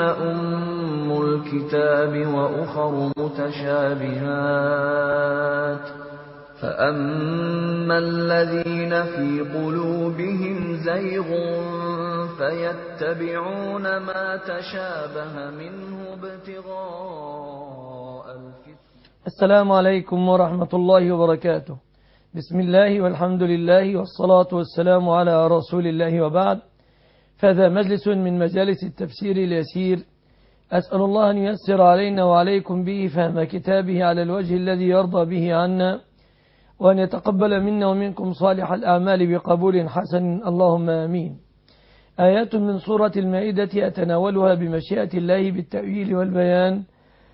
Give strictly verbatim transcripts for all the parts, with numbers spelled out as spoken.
أم الكتاب وأخر متشابهات فأما الذين في قلوبهم زيغ فيتبعون ما تشابه منه ابتغاء الفتنة. السلام عليكم ورحمة الله وبركاته. بسم الله والحمد لله والصلاة والسلام على رسول الله وبعد، فهذا مجلس من مجالس التفسير اليسير، أسأل الله أن ييسر علينا وعليكم به فهم كتابه على الوجه الذي يرضى به عنا، وأن يتقبل منا ومنكم صالح الأعمال بقبول حسن، اللهم آمين. آيات من سورة المائدة أتناولها بمشيئة الله بالتأويل والبيان،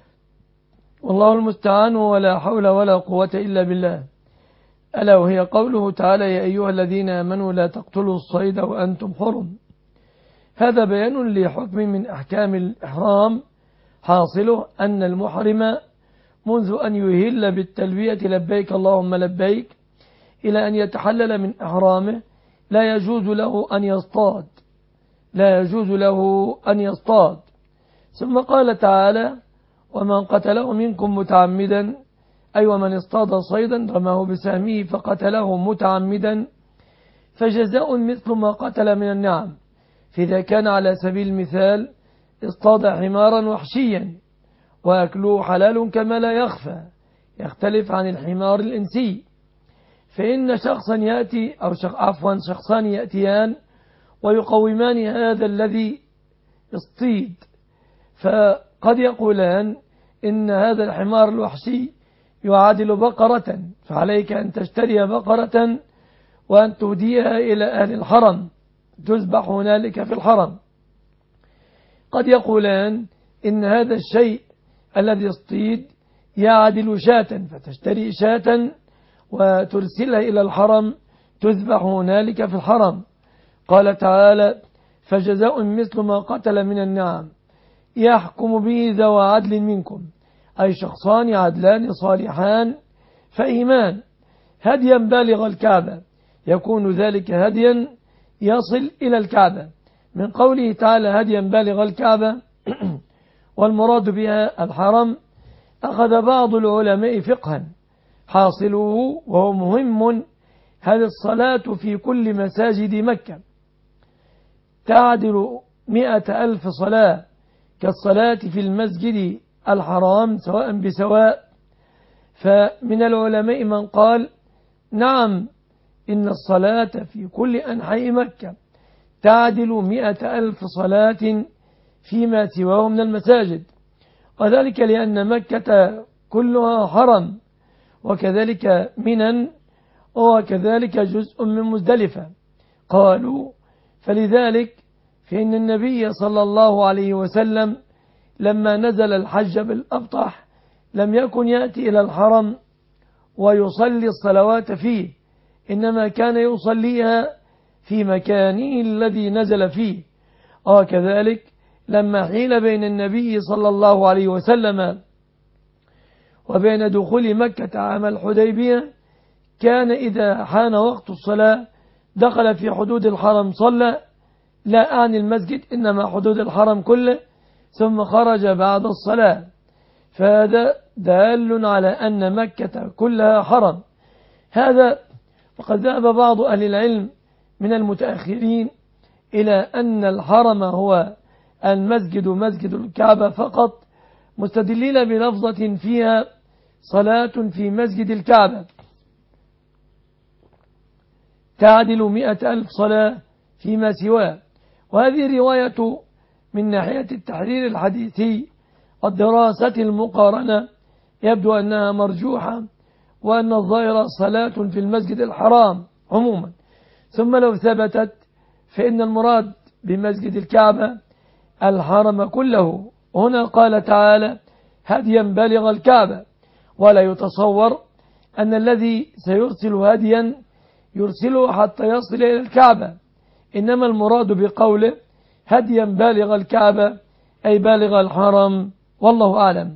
والله المستعان، ولا حول ولا قوة إلا بالله. ألا وهي قوله تعالى: يا أيها الذين آمنوا لا تقتلوا الصيد وأنتم حرم. هذا بيان لحكم من أحكام الإحرام، حاصله أن المحرم منذ أن يهل بالتلبية لبيك اللهم لبيك إلى أن يتحلل من إحرامه لا يجوز له أن يصطاد لا يجوز له أن يصطاد ثم قال تعالى: ومن قتله منكم متعمدا، أي ومن اصطاد صيدا رماه بسهمه فقتله متعمدا فجزاء مثل ما قتل من النعم. فإذا كان على سبيل المثال اصطاد حمارا وحشيا وأكله حلال كما لا يخفى، يختلف عن الحمار الإنسي، فإن شخصا يأتي أو شخ عفوا شخصان يأتيان ويقومان هذا الذي اصطيد، فقد يقولان إن هذا الحمار الوحشي يعادل بقرة، فعليك أن تشتري بقرة وأن تهديها إلى أهل الحرم تذبح هنالك في الحرم. قد يقولان إن هذا الشيء الذي اصطيد يعادل شاة، فتشتري شاة وترسلها إلى الحرم تذبح هنالك في الحرم. قال تعالى: فجزاء مثل ما قتل من النعم يحكم به ذو عدل منكم، أي شخصان عدلان صالحان فإيمان هديا بالغ الكعبة، يكون ذلك هديا يصل إلى الكعبة، من قوله تعالى هديا بالغ الكعبة والمراد بها الحرم. أخذ بعض العلماء فقها حاصله وهو مهم: هذه الصلاة في كل مساجد مكة تعدل مئة ألف صلاة كالصلاة في المسجد الحرام سواء بسواء. فمن العلماء من قال: نعم، إن الصلاة في كل أنحاء مكة تعدل مئة ألف صلاة فيما سواه من المساجد، وذلك لأن مكة كلها حرم، وكذلك منى، وكذلك جزء من مزدلفة. قالوا: فلذلك فإن النبي صلى الله عليه وسلم لما نزل الحج بالأبطح لم يكن يأتي إلى الحرم ويصلي الصلوات فيه، إنما كان يصليها في مكانه الذي نزل فيه. وكذلك لما حيل بين النبي صلى الله عليه وسلم وبين دخول مكة عام الحديبية كان إذا حان وقت الصلاة دخل في حدود الحرم صلى، لا أعني المسجد إنما حدود الحرم كله، ثم خرج بعد الصلاة. فهذا دال على أن مكة كلها حرم. هذا وقد ذهب بعض أهل العلم من المتأخرين إلى أن الحرم هو المسجد مسجد الكعبة فقط، مستدلين بلفظة فيها صلاة في مسجد الكعبة تعدل مئة ألف صلاة فيما سواه. وهذه رواية من ناحية التحرير الحديثي والدراسة المقارنة يبدو أنها مرجوحة، وأن الظاهرة صلاة في المسجد الحرام عموما. ثم لو ثبتت فإن المراد بمسجد الكعبة الحرم كله. هنا قال تعالى: هديا بالغ الكعبة، ولا يتصور أن الذي سيرسل هديا يرسله حتى يصل إلى الكعبة، إنما المراد بقوله هديا بالغ الكعبة أي بالغ الحرم، والله أعلم.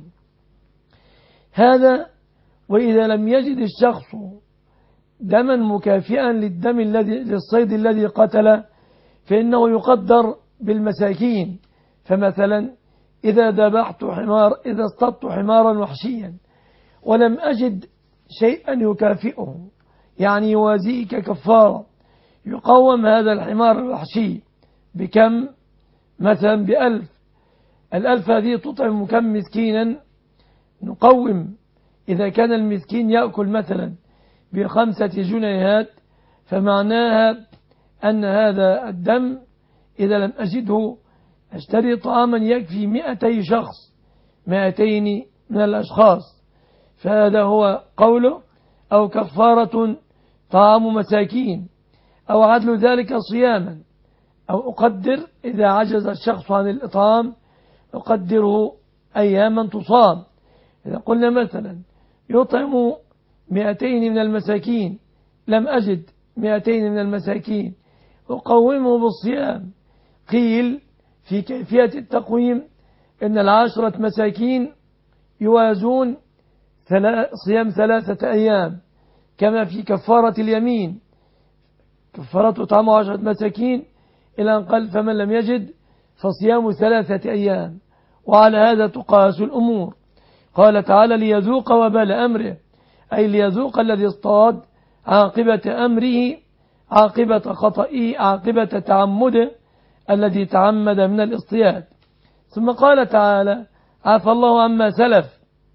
هذا وإذا لم يجد الشخص دما مكافئا للدم الذي للصيد الذي قتله فإنه يقدر بالمساكين، فمثلا إذا ذبحت حمار إذا اصطدت حمارا وحشيا ولم أجد شيئا يكافئه، يعني يوازيه ككفارة، يقوم هذا الحمار الوحشي بكم؟ مثلا بألف. الألف هذه تطعم كم مسكينا؟ نقوم إذا كان المسكين يأكل مثلا بخمسة جنيهات، فمعناها أن هذا الدم إذا لم أجده أشتري طعاما يكفي مئتي شخص، مئتين من الأشخاص، فهذا هو قوله. أو كفارة طعام مساكين، أو عدل ذلك صياما، أو أقدر إذا عجز الشخص عن الإطعام أقدره أياما تصام. إذا قلنا مثلا يطعم مئتين من المساكين، لم أجد مئتين من المساكين أقومه بالصيام. قيل في كيفية التقويم إن العشرة مساكين يوازون صيام ثلاثة أيام، كما في كفارة اليمين، كفارة طعام عشرة مساكين إلى أن قال فمن لم يجد فصيام ثلاثة أيام. وعلى هذا تقاس الأمور. قال تعالى ليذوق وبال أمره، أي ليذوق الذي اصطاد عاقبة أمره، عاقبة خطئه، عاقبة تعمده الذي تعمد من الاصطياد. ثم قال تعالى عفى الله عما سلف،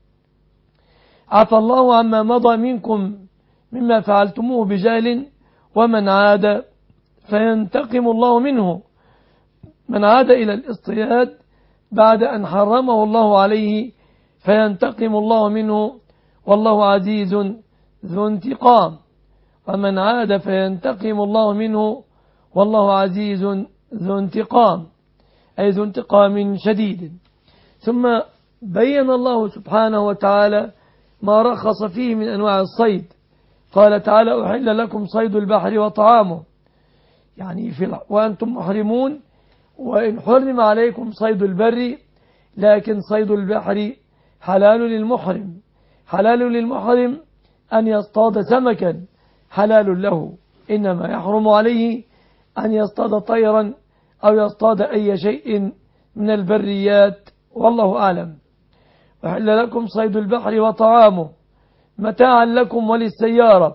عفى الله عما مضى منكم مما فعلتموه بجهل، ومن عاد فينتقم الله منه. من عاد إلى الاصطياد بعد أن حرمه الله عليه فينتقم الله منه، والله عزيز ذو انتقام. ومن عاد فينتقم الله منه والله عزيز ذو انتقام، أي ذو انتقام شديد. ثم بين الله سبحانه وتعالى ما رخص فيه من أنواع الصيد. قال تعالى أحل لكم صيد البحر وطعامه، يعني في وأنتم محرمون، وإن حرم عليكم صيد البر لكن صيد البحر حلال للمحرم. حلال للمحرم أن يصطاد سمكا حلال له، إنما يحرم عليه أن يصطاد طيرا أو يصطاد أي شيء من البريات، والله أعلم. وحل لكم صيد البحر وطعامه متاعا لكم وللسيارة.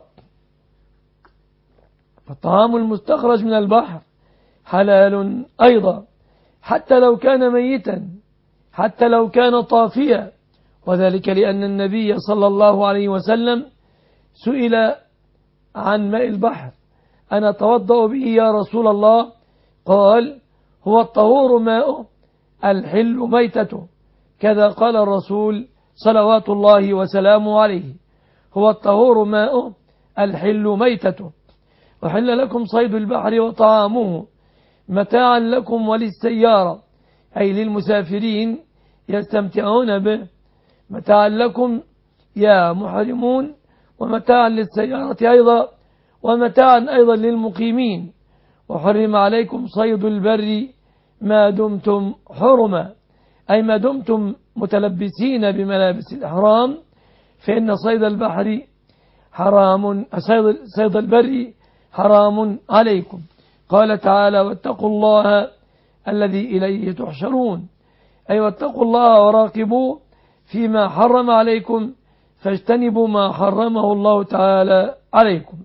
فالطعام المستخرج من البحر حلال أيضا، حتى لو كان ميتا، حتى لو كان طافيا، وذلك لأن النبي صلى الله عليه وسلم سئل عن ماء البحر أنا أتوضأ به يا رسول الله؟ قال هو الطهور ماءه الحل ميتته، كذا قال الرسول صلوات الله وسلامه عليه، هو الطهور ماءه الحل ميتته. وحل لكم صيد البحر وطعامه متاعا لكم وللسيارة، أي للمسافرين يستمتعون به، متاعا لكم يا محرمون، ومتاعا للسيارة أيضا، ومتاعا أيضا للمقيمين. وحرم عليكم صيد البر ما دمتم حرما، أي ما دمتم متلبسين بملابس الإحرام، فإن صيد البحر حرام، صيد, صيد البر حرام عليكم. قال تعالى واتقوا الله الذي إليه تحشرون، أي واتقوا الله وراقبوا فيما حرم عليكم، فاجتنبوا ما حرمه الله تعالى عليكم.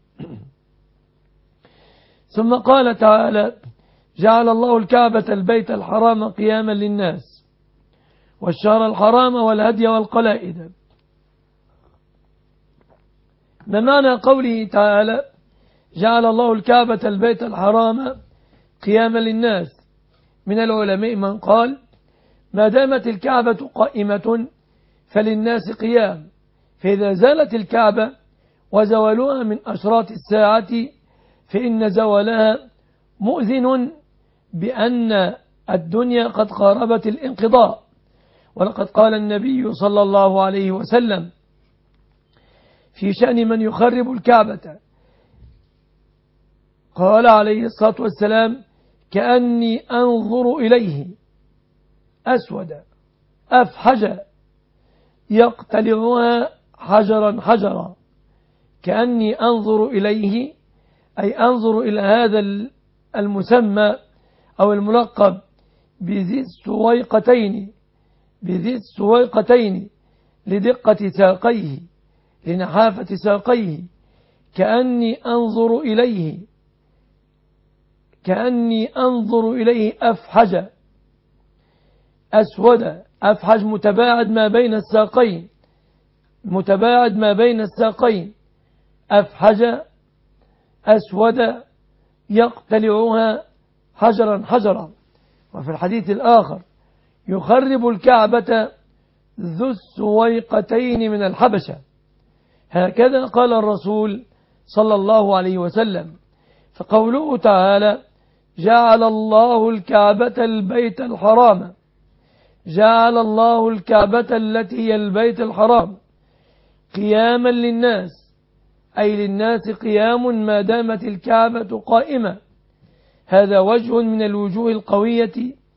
ثم قال تعالى جعل الله الكعبة البيت الحرام قياما للناس، والشهر الحرام والهدي والقلائد. ما معنى قوله تعالى جعل الله الكعبة البيت الحرام قياما للناس؟ من العلماء من قال ما دامت الكعبة قائمة فللناس قيام، فإذا زالت الكعبة وزوالها من أشراط الساعة فإن زوالها مؤذن بأن الدنيا قد قاربت الانقضاء. ولقد قال النبي صلى الله عليه وسلم في شأن من يخرب الكعبة، قال عليه الصلاة والسلام كأني أنظر إليه أسود أفحج يقتلعها حجرا حجرا. كأني أنظر إليه أي أنظر إلى هذا المسمى أو الملقب بذي السويقتين، بذي السويقتين لدقة ساقيه لنحافة ساقيه كأني أنظر إليه كأني أنظر إليه أفحج أسود أفحج متباعد ما بين الساقين متباعد ما بين الساقين أفحج أسود يقتلعها حجرا حجرا. وفي الحديث الآخر يخرب الكعبة ذو السويقتين من الحبشة. هكذا قال الرسول صلى الله عليه وسلم. فقوله تعالى جعل الله الكعبة البيت الحرام جعل الله الكعبة التي هي البيت الحرام قياما للناس أي للناس قيام ما دامت الكعبة قائمة. هذا وجه من الوجوه القوية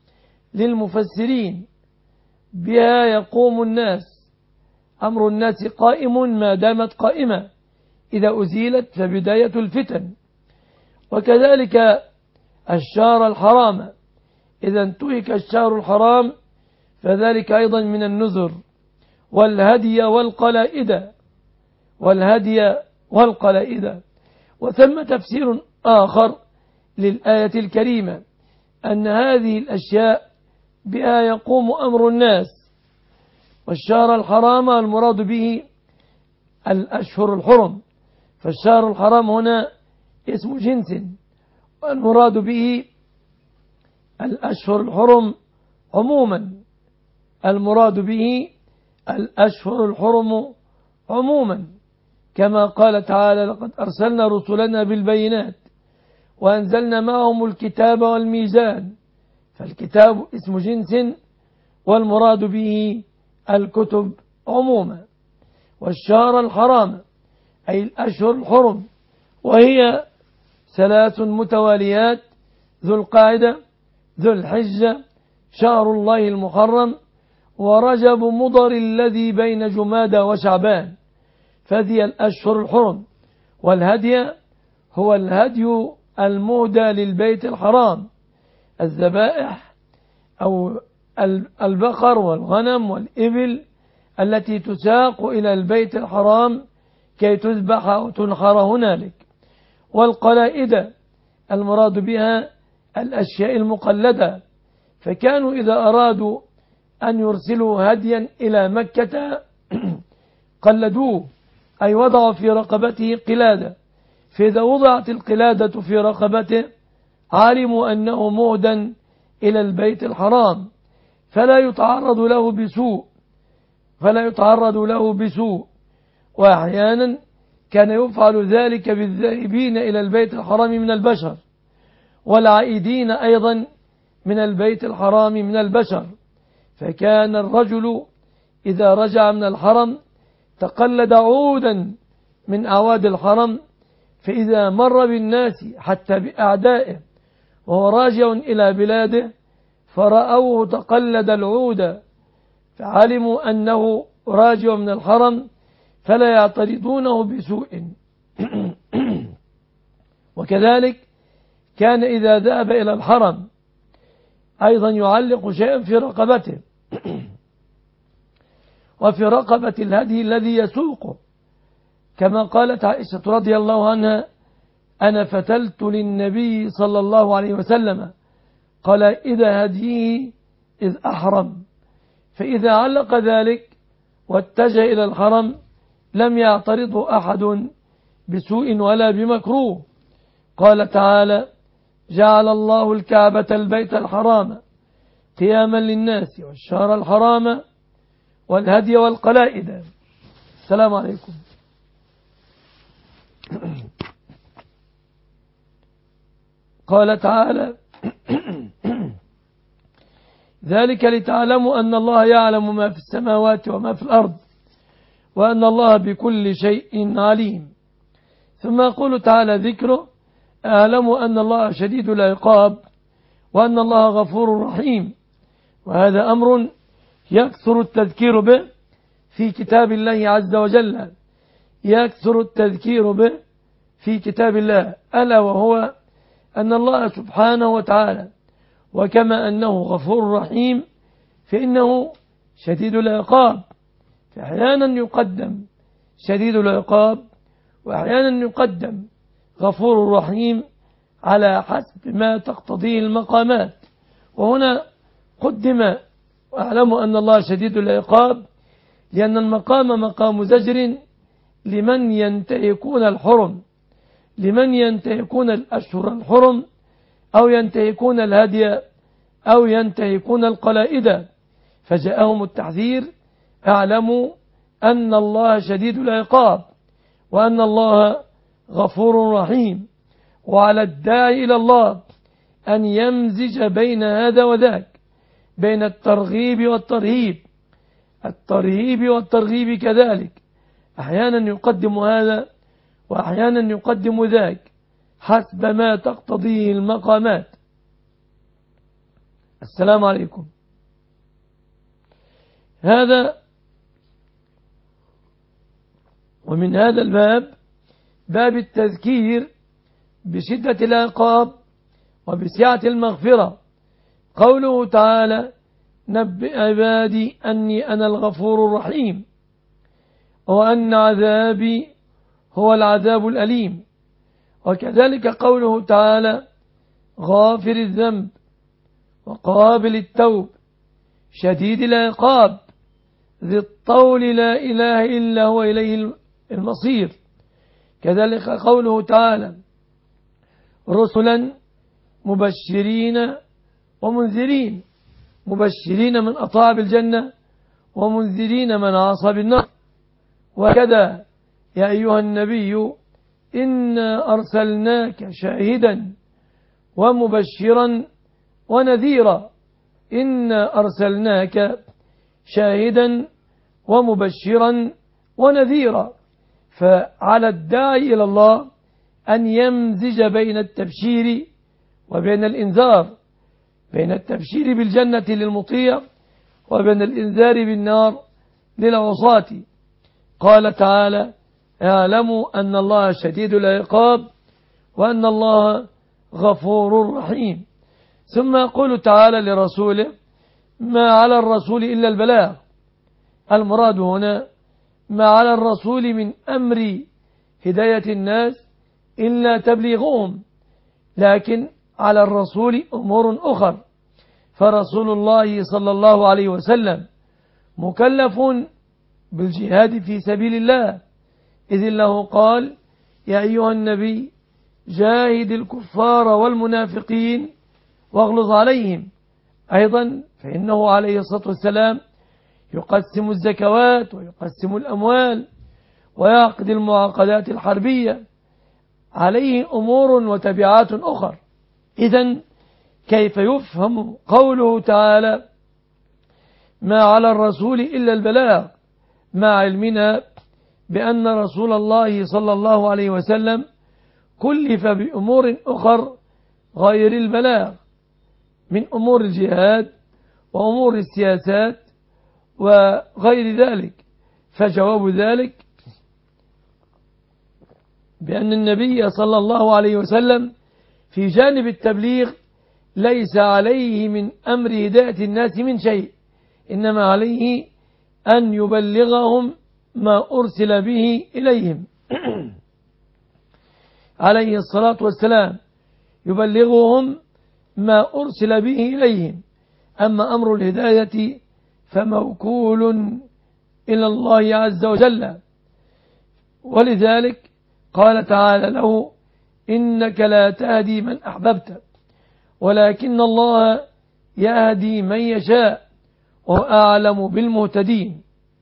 للمفسرين بها يقوم الناس أمر الناس قائم ما دامت قائمة إذا أزيلت فبداية الفتن. وكذلك الشهر الحرام إذا انتهك الشهر الحرام فذلك أيضا من النذر والهدي والقلائد والهدي والقلائد. وثم تفسير آخر للآية الكريمة أن هذه الأشياء بها يقوم أمر الناس. والشهر الحرام المراد به الأشهر الحرم فالشهر الحرام هنا اسم جنس والمراد به الأشهر الحرم عموما المراد به الأشهر الحرم عموما كما قال تعالى لقد أرسلنا رسلنا بالبينات وأنزلنا معهم الكتاب والميزان فالكتاب اسم جنس والمراد به الكتب عموما. والشهر الحرام أي الأشهر الحرم وهي ثلاث متواليات ذو القاعدة ذو الحجة شهر الله المحرم ورجب مضر الذي بين جمادى وشعبان فذي الأشهر الحرم. والهدي هو الهدي المهدى للبيت الحرام الذبائح أو البقر والغنم والإبل التي تساق إلى البيت الحرام كي تذبح وتنحر هنالك. والقلائد المراد بها الأشياء المقلدة فكانوا إذا أرادوا أن يرسلوا هديا إلى مكة قلدوه أي وضعوا في رقبته قلادة فإذا وضعت القلادة في رقبته علموا أنه مهدا إلى البيت الحرام فلا يتعرض له بسوء فلا يتعرض له بسوء. وأحيانا كان يفعل ذلك بالذاهبين إلى البيت الحرام من البشر والعائدين أيضا من البيت الحرام من البشر. فكان الرجل إذا رجع من الحرم تقلد عودا من أعواد الحرم فإذا مر بالناس حتى بأعدائه وهو راجع إلى بلاده فرأوه تقلد العود فعلموا أنه راجع من الحرم فلا يعترضونه بسوء. وكذلك كان إذا ذهب إلى الحرم أيضا يعلق شيئا في رقبته وفي رقبة الهدي الذي يسوقه كما قالت عائشة رضي الله عنها أنا فتلت للنبي صلى الله عليه وسلم قال إذا هديه إذ أحرم فإذا علق ذلك واتجه إلى الحرم لم يعترضه أحد بسوء ولا بمكروه. قال تعالى جعل الله الكعبة البيت الحرام قياما للناس والشهر الحرام والهدي والقلائد. السلام عليكم. قال تعالى ذلك لتعلموا أن الله يعلم ما في السماوات وما في الأرض وأن الله بكل شيء عليم. ثم يقول تعالى ذكره أعلموا أن الله شديد العقاب وأن الله غفور رحيم. وهذا أمر يكثر التذكير به في كتاب الله عز وجل يكثر التذكير به في كتاب الله ألا وهو أن الله سبحانه وتعالى وكما أنه غفور رحيم فإنه شديد العقاب، فأحيانا يقدم شديد العقاب وأحيانا يقدم غفور رحيم على حسب ما تقتضيه المقامات. وهنا قدم واعلموا أن الله شديد العقاب لأن المقام مقام زجر لمن ينتهكون الحرم، لمن ينتهكون الأشهر الحرم أو ينتهكون الهدي أو ينتهكون القلائد، فجاءهم التحذير اعلموا أن الله شديد العقاب وأن الله غفور رحيم. وعلى الداعي إلى الله أن يمزج بين هذا وذاك، بين الترغيب والترهيب، الترهيب والترغيب كذلك، أحيانا يقدم هذا وأحيانا يقدم ذاك حسب ما تقتضيه المقامات. السلام عليكم. هذا ومن هذا الباب باب التذكير بشدة العقاب وبسعة المغفرة. قوله تعالى نبئ عبادي أني أنا الغفور الرحيم وأن عذابي هو العذاب الأليم. وكذلك قوله تعالى غافر الذنب وقابل التوب شديد العقاب ذي الطول لا إله إلا هو إليه المصير. كذلك قوله تعالى رسلا مبشرين ومنذرين، مبشرين من أطاع بالجنة ومنذرين من عصى بالنار. وكذا يا أيها النبي إنا أرسلناك شاهدا ومبشرا ونذيرا، إنا أرسلناك شاهدا ومبشرا ونذيرا. فعلى الداعي إلى الله أن يمزج بين التبشير وبين الإنذار، بين التبشير بالجنة للمطيع وبين الإنذار بالنار للعصاة. قال تعالى اعلموا أن الله شديد العقاب وأن الله غفور رحيم. ثم يقول تعالى لرسوله ما على الرسول إلا البلاغ. المراد هنا ما على الرسول من أمر هداية الناس إلا تبليغهم، لكن على الرسول أمور أخر. فرسول الله صلى الله عليه وسلم مكلف بالجهاد في سبيل الله، إذ الله قال يا أيها النبي جاهد الكفار والمنافقين واغلظ عليهم. أيضا فإنه عليه الصلاة والسلام يقسم الزكوات ويقسم الأموال ويعقد المعاقدات الحربية، عليه أمور وتبعات أخر. إذن كيف يفهم قوله تعالى ما على الرسول إلا البلاغ، مع علمنا بأن رسول الله صلى الله عليه وسلم كلف بأمور أخر غير البلاغ من أمور الجهاد وأمور السياسات وغير ذلك. فجواب ذلك بأن النبي صلى الله عليه وسلم في جانب التبليغ ليس عليه من أمر هداية الناس من شيء، إنما عليه أن يبلغهم ما أرسل به إليهم عليه الصلاة والسلام، يبلغهم ما أرسل به إليهم. أما أمر الهداية فموكول إلى الله عز وجل. ولذلك قال تعالى له إنك لا تهدي من أحببت ولكن الله يهدي من يشاء وهو أعلم بالمهتدين.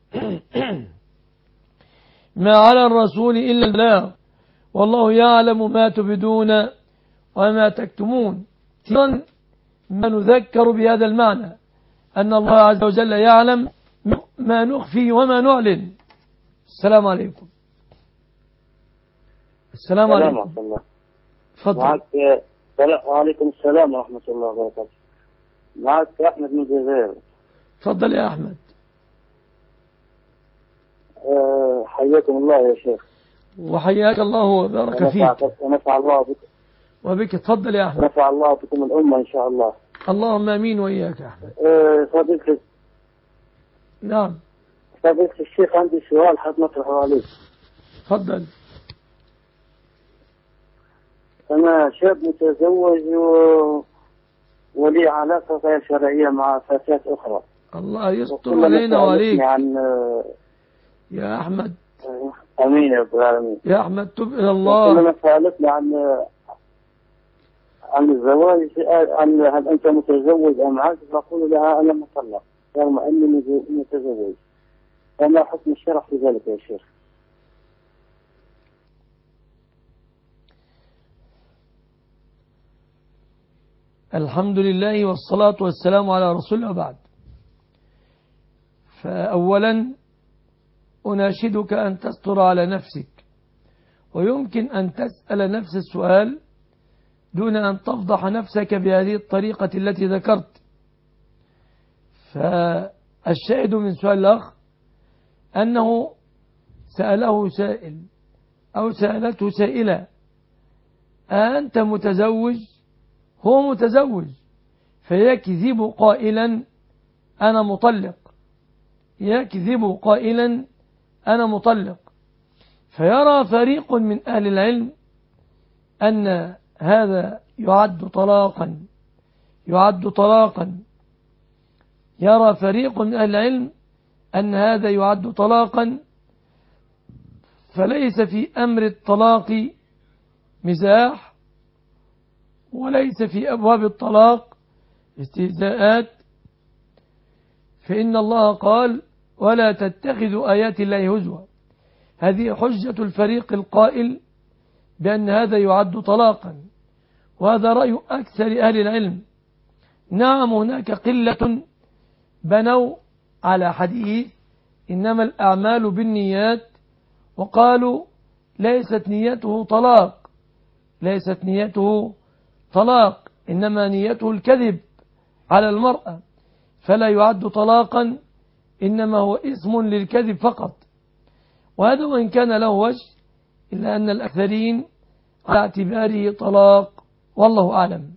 ما على الرسول إلا البلاغ والله يعلم ما تبدون وما تكتمون. أيضا ما نذكر بهذا المعنى أن الله عز وجل يعلم ما نخفي وما نعلن. السلام عليكم. السلام عليكم ورحمة الله. تفضل. وعليكم السلام ورحمة الله وبركاته. معك أحمد من الجزائر. تفضل يا أحمد. أه حياكم الله يا شيخ. وحياك الله وبارك فيك. ونفع الله بك. وبك. تفضل يا أحمد. نفع الله بكم الأمة إن شاء الله. اللهم آمين وإياك يا أحمد. أه فضيلة نعم. فضيلة الشيخ عندي سؤال حاب نطرحه عليك. تفضل. أنا شاب متزوج و... ولي علاقة غير شرعية مع فتاة أخرى. الله يستر علينا وعليك. عن... يا أحمد. أمين يا رب العالمين. يا أحمد تب إلى الله. كلما سألتنا عن عن الزواج، عن هل أنت متزوج أم عاقل، فأقول لها أنا مطلق رغم أني متزوج. فما حكم الشرع في ذلك يا شيخ؟ الحمد لله والصلاة والسلام على رسول الله بعد. فأولا أناشدك أن تستر على نفسك، ويمكن أن تسأل نفس السؤال دون أن تفضح نفسك بهذه الطريقة التي ذكرت. فالشاهد من سؤال الأخ أنه سأله سائل أو سألته سائلة أنت متزوج؟ هو متزوج، فيكذب قائلا أنا مطلق، يكذب قائلا أنا مطلق. فيرى فريق من أهل العلم أن هذا يعد طلاقا، يعد طلاقا يرى فريق من أهل العلم أن هذا يعد طلاقا، فليس في أمر الطلاق مزاح، وليس في أبواب الطلاق استهزاءات. فإن الله قال ولا تتخذوا آيات الله هزوا. هذه حجة الفريق القائل بأن هذا يعد طلاقا، وهذا رأي أكثر أهل العلم. نعم هناك قلة بنوا على حديث إنما الأعمال بالنيات، وقالوا ليست نيته طلاق، ليست نيته طلاق إنما نيته الكذب على المرأة، فلا يعد طلاقا إنما هو اسم للكذب فقط. وهذا وإن كان له وجه إلا أن الأكثرين على اعتباره طلاق، والله أعلم.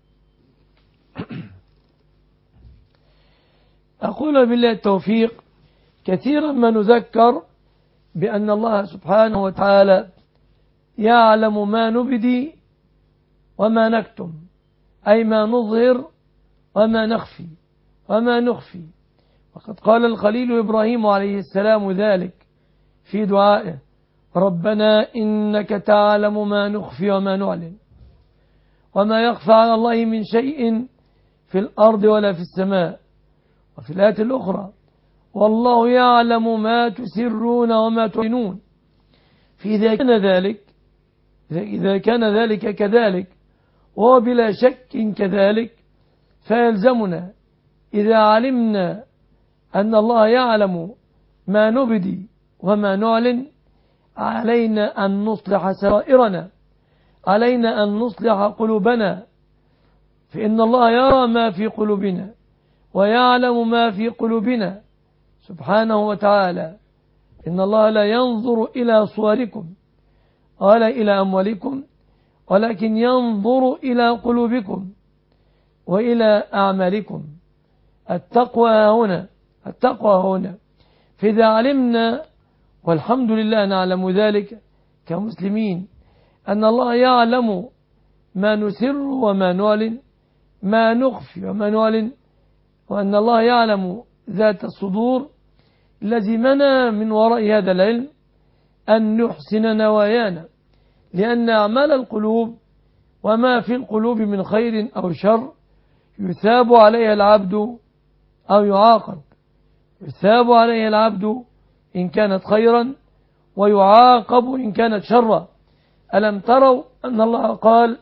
أقول بالله التوفيق. كثيرا ما نذكر بأن الله سبحانه وتعالى يعلم ما نبدي وما نكتم، أي ما نظهر وما نخفي وما نخفي. وقد قال الخليل إبراهيم عليه السلام ذلك في دعائه ربنا إنك تعلم ما نخفي وما نعلن وما يخفى على الله من شيء في الأرض ولا في السماء. وفي الآية الأخرى والله يعلم ما تسرون وما تعلنون. فإذا كان ذلك إذا كان ذلك كذلك وهو بلا شك كذلك، فيلزمنا إذا علمنا أن الله يعلم ما نبدي وما نعلن علينا أن نصلح سرائرنا، علينا أن نصلح قلوبنا، فإن الله يرى ما في قلوبنا ويعلم ما في قلوبنا سبحانه وتعالى. إن الله لا ينظر إلى صوركم ولا إلى أموالكم ولكن ينظر إلى قلوبكم وإلى أعمالكم. التقوى هنا، التقوى هنا. فإذا علمنا، والحمد لله نعلم ذلك كمسلمين، أن الله يعلم ما نسر وما نعلن، ما نخفي وما نعلن، وأن الله يعلم ذات الصدور، لزمنا من وراء هذا العلم أن نحسن نوايانا، لأن أعمال القلوب وما في القلوب من خير أو شر يثاب عليها العبد أو يعاقب. يثاب عليها العبد إن كانت خيرا ويعاقب إن كانت شرا. ألم تروا أن الله قال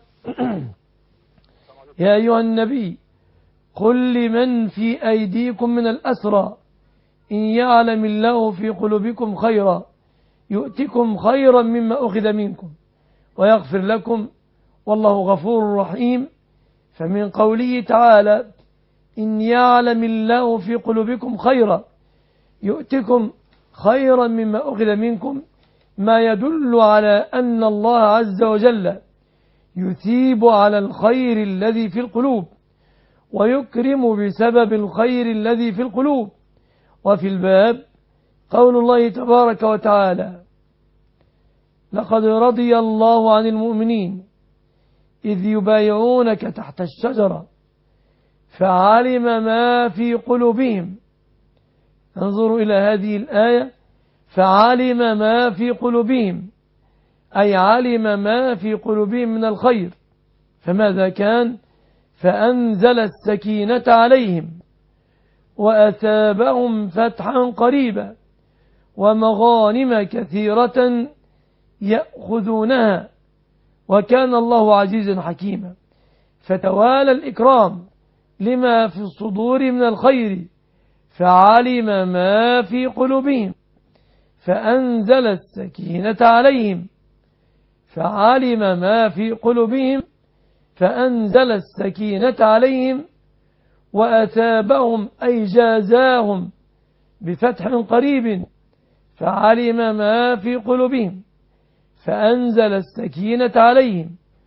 يا أيها النبي قل لمن في أيديكم من الأسرى إن يعلم الله في قلوبكم خيرا يؤتكم خيرا مما أخذ منكم ويغفر لكم والله غفور رحيم. فمن قوله تعالى إن يعلم الله في قلوبكم خيرا يؤتكم خيرا مما أخذ منكم، ما يدل على أن الله عز وجل يثيب على الخير الذي في القلوب ويكرم بسبب الخير الذي في القلوب، وفي الباب قول الله تبارك وتعالى: لقد رضي الله عن المؤمنين إذ يبايعونك تحت الشجرة فعلم ما في قلوبهم. انظروا إلى هذه الآية: فعلم ما في قلوبهم، أي علم ما في قلوبهم من الخير. فماذا كان؟ فأنزل السكينة عليهم وأثابهم فتحا قريبا ومغانم كثيرة يأخذونها وكان الله عزيزا حكيما. فتوالى الإكرام لما في الصدور من الخير، فعلم ما في قلوبهم فأنزل السكينة عليهم، فعلم ما في قلوبهم فأنزل السكينة عليهم وأثابهم أي جازاهم بفتح قريب، فعلم ما في قلوبهم فأنزل السكينة عليهم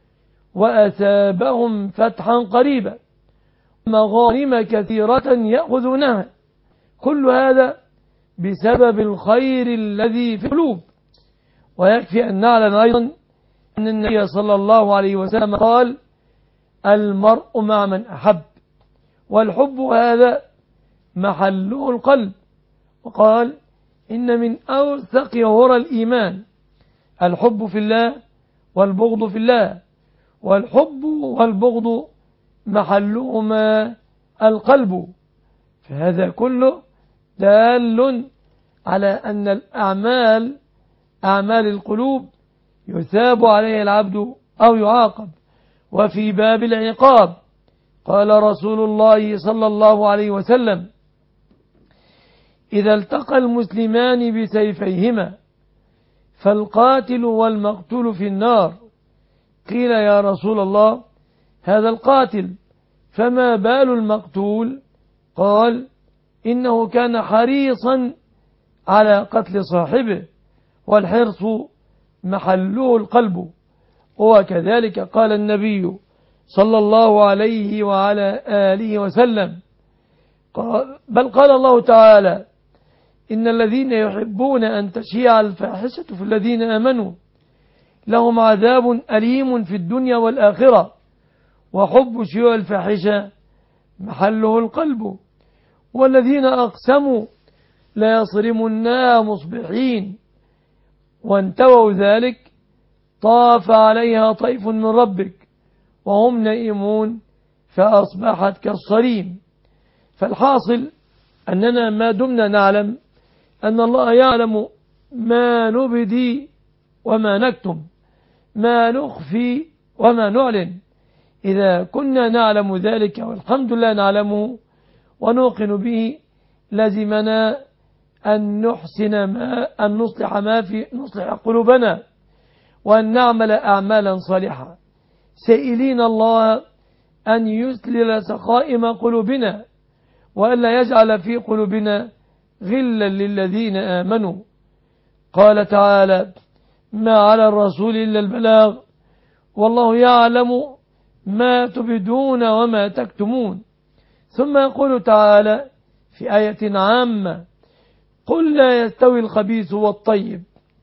وأثابهم فتحا قريبا مغانم كثيرة يأخذونها. كل هذا بسبب الخير الذي في القلوب. ويكفي أن نعلم أيضا أن النبي صلى الله عليه وسلم قال: المرء مع من أحب، والحب هذا محله القلب. وقال: إن من أوثق هرى الإيمان الحب في الله والبغض في الله، والحب والبغض محلهما القلب. فهذا كله دال على أن الأعمال أعمال القلوب يثاب عليها العبد أو يعاقب. وفي باب العقاب قال رسول الله صلى الله عليه وسلم: إذا التقى المسلمان بسيفيهما فالقاتل والمقتول في النار. قيل: يا رسول الله، هذا القاتل، فما بال المقتول؟ قال: إنه كان حريصا على قتل صاحبه، والحرص محله القلب. وكذلك قال النبي صلى الله عليه وعلى آله وسلم: بل قال الله تعالى: إن الذين يحبون أن تشيع الفاحشة في الذين آمنوا لهم عذاب أليم في الدنيا والآخرة. وحب شيوع الفاحشة محله القلب. والذين أقسموا لا يصرمنها مصبحين وانتووا ذلك طاف عليها طيف من ربك وهم نائمون فأصبحت كالصريم. فالحاصل أننا ما دمنا نعلم أن الله يعلم ما نبدي وما نكتم، ما نخفي وما نعلن. إذا كنا نعلم ذلك والحمد لله نعلمه ونوقن به، لازمنا أن نحسن ما أن نصلح ما في نصلح قلوبنا، وأن نعمل أعمالا صالحة، سائلين الله أن يسلل سخائم قلوبنا، وألا يجعل في قلوبنا غلا للذين آمنوا. قال تعالى: ما على الرسول إلا البلاغ والله يعلم ما تبدون وما تكتمون. ثم يقول تعالى في آية عامة: قل لا يستوي الخبيث والطيب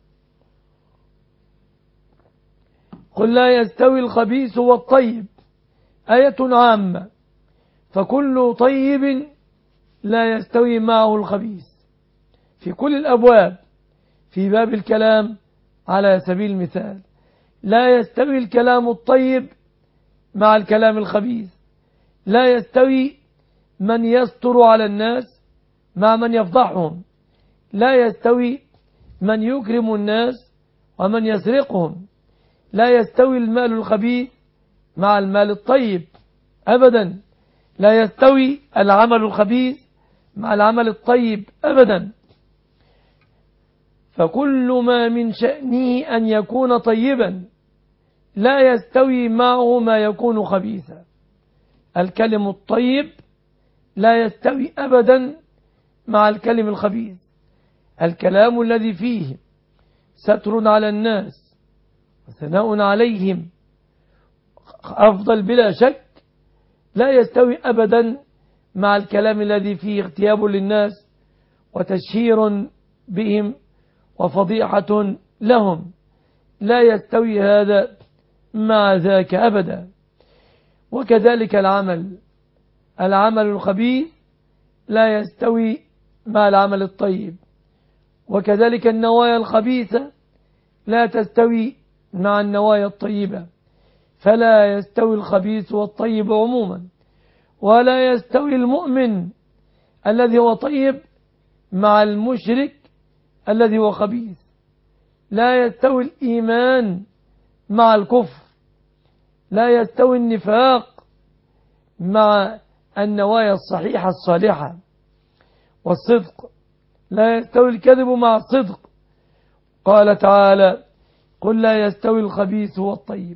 قل لا يستوي الخبيث والطيب آية عامة، فكل طيب لا يستوي معه الخبيث في كل الأبواب. في باب الكلام على سبيل المثال لا يستوي الكلام الطيب مع الكلام الخبيث، لا يستوي من يستر على الناس مع من يفضحهم، لا يستوي من يكرم الناس ومن يسرقهم، لا يستوي المال الخبيث مع المال الطيب أبدا، لا يستوي العمل الخبيث مع العمل الطيب أبدا. فكل ما من شأنه أن يكون طيبا لا يستوي معه ما يكون خبيثا. الكلم الطيب لا يستوي أبدا مع الكلم الخبيث. الكلام الذي فيه ستر على الناس وثناء عليهم أفضل بلا شك، لا يستوي أبدا مع الكلام الذي فيه اغتياب للناس وتشهير بهم وفضيحة لهم، لا يستوي هذا مع ذاك أبدا. وكذلك العمل العمل الخبيث لا يستوي مع العمل الطيب، وكذلك النوايا الخبيثة لا تستوي مع النوايا الطيبة، فلا يستوي الخبيث والطيب عموما، ولا يستوي المؤمن الذي هو طيب مع المشرك الذي هو خبيث، لا يستوي الإيمان مع الكفر، لا يستوي النفاق مع النوايا الصحيحة الصالحة، والصدق لا يستوي الكذب مع الصدق. قال تعالى: قل لا يستوي الخبيث والطيب.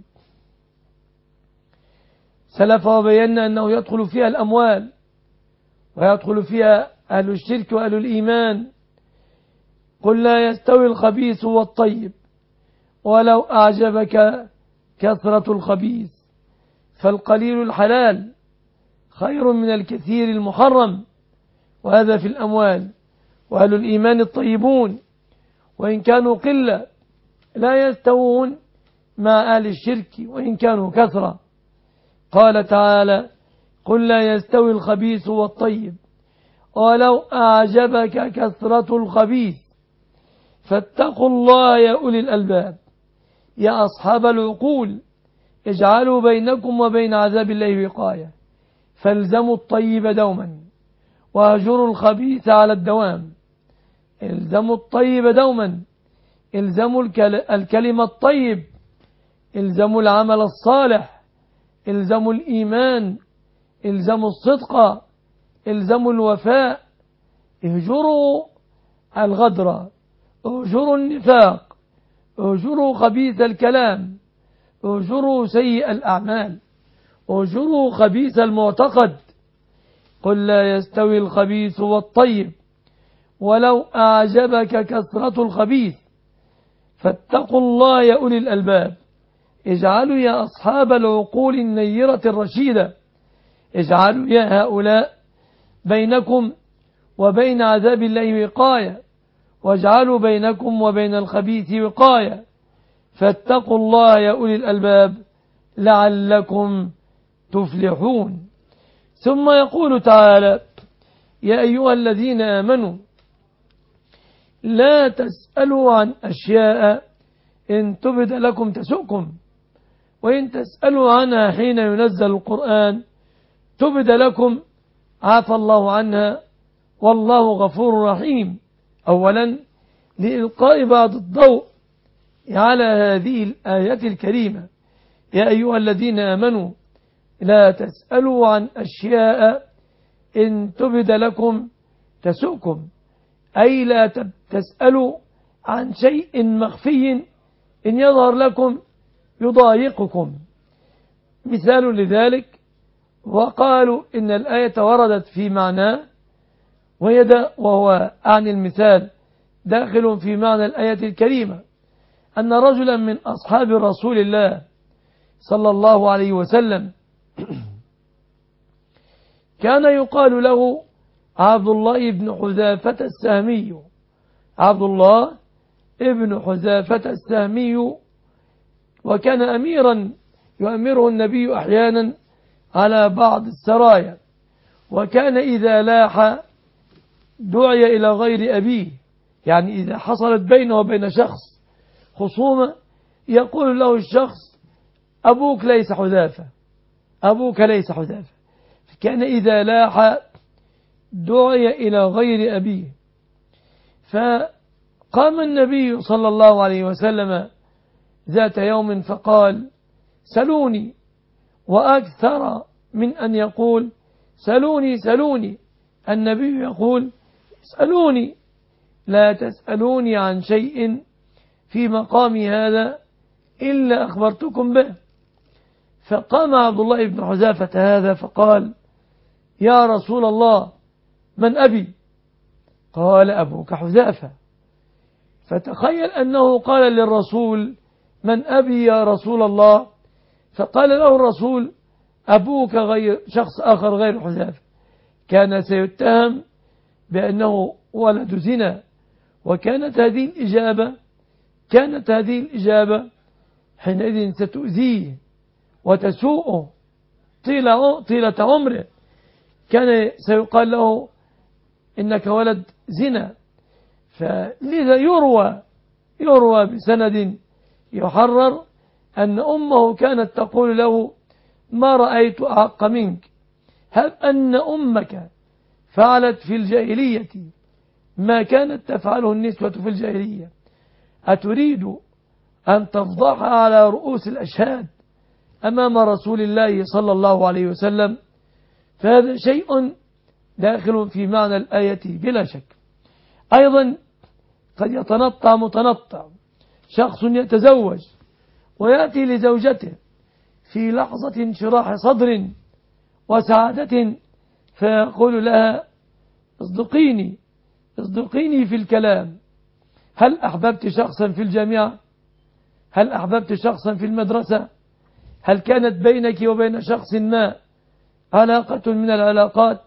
سلف وبينا أنه يدخل فيها الأموال، ويدخل فيها أهل الشرك وأهل الإيمان. قل لا يستوي الخبيث والطيب ولو أعجبك كثرة الخبيث فالقليل الحلال خير من الكثير المحرم، وهذا في الأموال. وأهل الإيمان الطيبون وإن كانوا قلة لا يستوون مع أهل الشرك وإن كانوا كثرة. قال تعالى: قل لا يستوي الخبيث والطيب ولو أعجبك كثرة الخبيث فاتقوا الله يا أولي الألباب يا أصحاب العقول اجعلوا بينكم وبين عذاب الله وقاية فالزموا الطيب دوما وهجروا الخبيث على الدوام. الزموا الطيب دوما، الزموا الكلمة الطيب، الزموا العمل الصالح، الزموا الإيمان، الزموا الصدق، الزموا الوفاء، اهجروا الغدر، اهجروا النفاق، اهجروا خبيث الكلام، اهجروا سيء الأعمال، اهجروا خبيث المعتقد. قل لا يستوي الخبيث والطيب ولو أعجبك كثرة الخبيث فاتقوا الله يا أولي الألباب اجعلوا يا أصحاب العقول النيرة الرشيدة، اجعلوا يا هؤلاء بينكم وبين عذاب الله وقاية، واجعلوا بينكم وبين الخبيث وقاية، فاتقوا الله يا أولي الألباب لعلكم تفلحون. ثم يقول تعالى: يا أيها الذين آمنوا لا تسألوا عن أشياء إن تبد لكم تسؤكم، وإن تسألوا عنها حين ينزل القرآن تبد لكم عفى الله عنها والله غفور رحيم. أولا لإلقاء بعض الضوء على هذه الآية الكريمة: يا أيها الذين آمنوا لا تسألوا عن أشياء إن تبد لكم تسؤكم، أي لا تسألوا عن شيء مخفي إن يظهر لكم يضايقكم. مثال لذلك: وقالوا إن الآية وردت في معناه وهي وهو أعني المثال داخل في معنى الآية الكريمة، أن رجلا من أصحاب رسول الله صلى الله عليه وسلم كان يقال له عبد الله بن حذافة السهمي. عبد الله ابن حذافة السهمي، وكان أميرا يؤمره النبي أحيانا على بعض السرايا، وكان إذا لاح دعي إلى غير أبيه، يعني إذا حصلت بينه وبين شخص خصومة يقول له الشخص: أبوك ليس حذافة، أبوك ليس حذافة. كان إذا لاح دعي إلى غير أبيه. فقام النبي صلى الله عليه وسلم ذات يوم فقال: سلوني، وأكثر من أن يقول سلوني سلوني، النبي يقول: سلوني، لا تسألوني عن شيء في مقام هذا إلا أخبرتكم به. فقام عبد الله بن حذافة هذا فقال: يا رسول الله، من أبي؟ قال: أبوك حذافة. فتخيل أنه قال للرسول: من أبي يا رسول الله؟ فقال له الرسول: أبوك غير شخص آخر غير حذافة. كان سيتهم بأنه ولد زنا. وكانت هذه الإجابة كانت هذه الإجابة حينئذ ستؤذيه وتسوءه طيلة, طيلة عمره. كان سيقال له إنك ولد زنا. فلذا يروى يروى بسند يحرر أن أمه كانت تقول له ما رأيت أحق منك، هل أن أمك فعلت في الجاهلية ما كانت تفعله النسوة في الجاهلية، أتريد أن تفضح على رؤوس الأشهاد أمام رسول الله صلى الله عليه وسلم؟ فهذا شيء داخل في معنى الآية بلا شك. أيضا قد يتنطع متنطع، شخص يتزوج ويأتي لزوجته في لحظة انشراح صدر وسعادة فيقول لها اصدقيني اصدقيني في الكلام، هل أحببت شخصا في الجامعة؟ هل أحببت شخصا في المدرسة؟ هل كانت بينك وبين شخص ما علاقة من العلاقات؟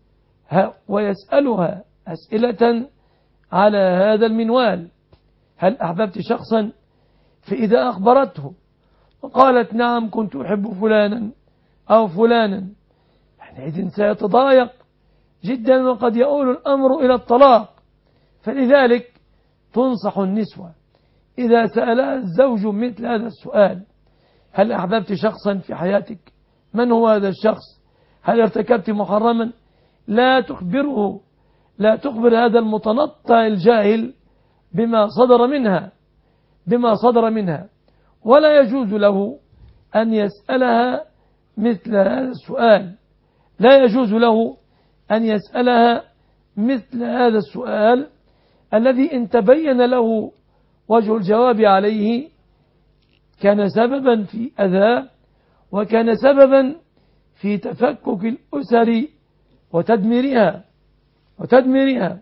ويسألها أسئلة على هذا المنوال، هل أحببت شخصا؟ فإذا أخبرته وقالت نعم كنت أحب فلانا أو فلانا، حينئذ سيتضايق جدا وقد يؤول الأمر إلى الطلاق. فلذلك تنصح النسوة إذا سألها الزوج مثل هذا السؤال، هل أحببت شخصا في حياتك؟ من هو هذا الشخص؟ هل ارتكبت محرما؟ لا تخبره لا تخبر هذا المتنطع الجاهل بما صدر منها بما صدر منها ولا يجوز له أن يسألها مثل هذا السؤال لا يجوز له أن يسألها مثل هذا السؤال الذي إن تبين له وجه الجواب عليه كان سببا في أذى وكان سببا في تفكك الأسر وتدميرها وتدميرها.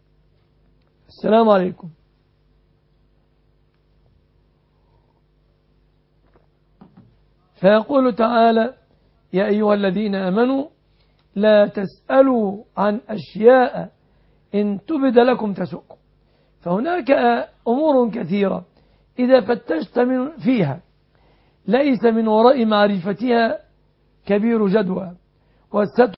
السلام عليكم. فيقول تعالى يا أيها الذين آمنوا لا تسألوا عن أشياء إن تبد لكم تسؤكم. فهناك أمور كثيرة إذا فتشت من فيها ليس من وراء معرفتها كبير جدوى، والستر